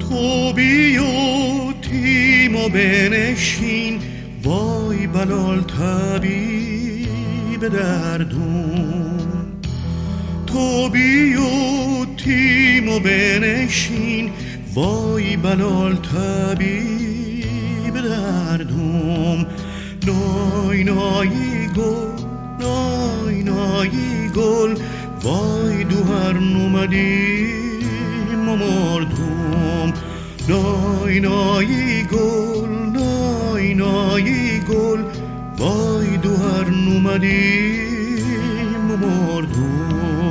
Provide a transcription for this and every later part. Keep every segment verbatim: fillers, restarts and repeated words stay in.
تو بیا تیم و بنشین، وای بلال طبیب دردون. تو بیا تیم و بنشین، وای بلال طبیب دردون. نای نای گل، نای نای گل، وای دو هر نومدیم و مردم. نای نای گل، نای نای گل، وای دو هر نومدیم و مردم.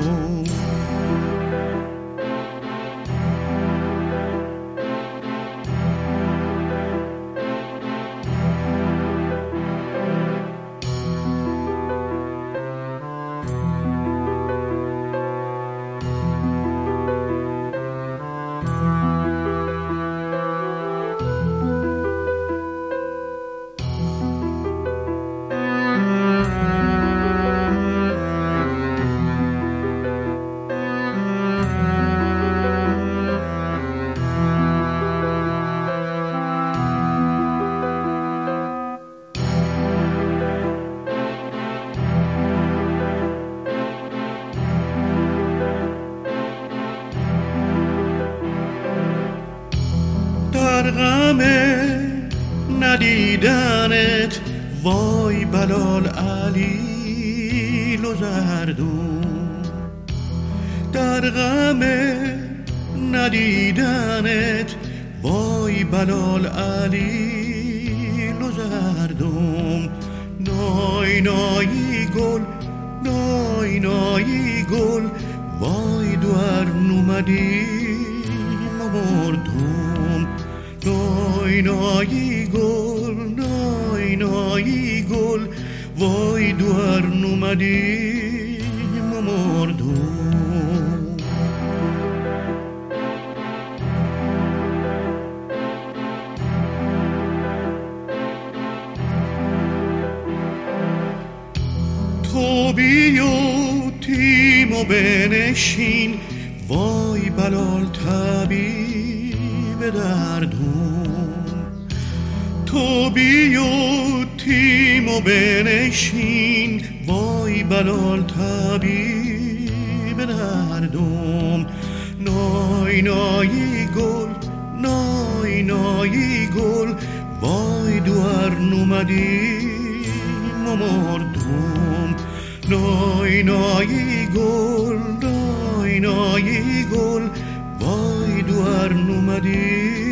در غم ندیدنت، وای بلال علی لوزردون. در غم ندیدنت، وای بلال علی لوزردون. نای نای گل، نای نای گل، وای دوار نومدیم و مردم. نای نای گل، نای نای گل، وای دوار نومدیم و مردم. تو بیا تیم و بنشین، وای بلال طبیب دردون. تو بیا تیم و بنشین، وای بلال طبیب دردون. نای نای گل، نای نای گل، وای دوار نومدیم و مردم. نای نای گل، نای نای گل، وای دوار نومدیم